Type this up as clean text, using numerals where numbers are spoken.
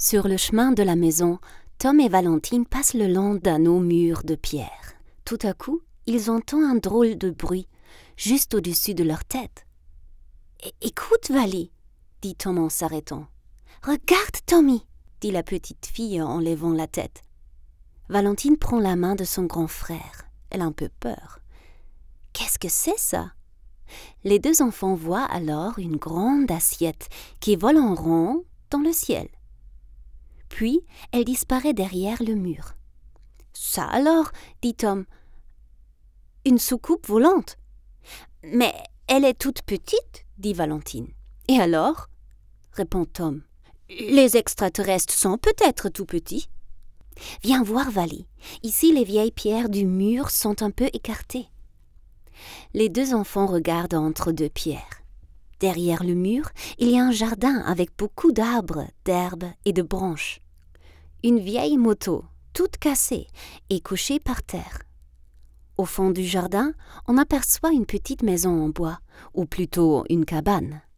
Sur le chemin de la maison, Tom et Valentine passent le long d'un haut mur de pierre. Tout à coup, ils entendent un drôle de bruit, juste au-dessus de leur tête. « Écoute, Vali, » dit Tom en s'arrêtant. « Regarde, Tommy, » dit la petite fille en levant la tête. Valentine prend la main de son grand frère. Elle a un peu peur. « Qu'est-ce que c'est ça ?» Les deux enfants voient alors une grande assiette qui vole en rond dans le ciel. Puis, elle disparaît derrière le mur. « Ça alors » dit Tom. « Une soucoupe volante !»« Mais elle est toute petite » dit Valentine. « Et alors ?» répond Tom. « Les extraterrestres sont peut-être tout petits. »« Viens voir, Vali. Ici, les vieilles pierres du mur sont un peu écartées. » Les deux enfants regardent entre deux pierres. Derrière le mur, il y a un jardin avec beaucoup d'arbres, d'herbes et de branches. Une vieille moto, toute cassée, est couchée par terre. Au fond du jardin, on aperçoit une petite maison en bois, ou plutôt une cabane.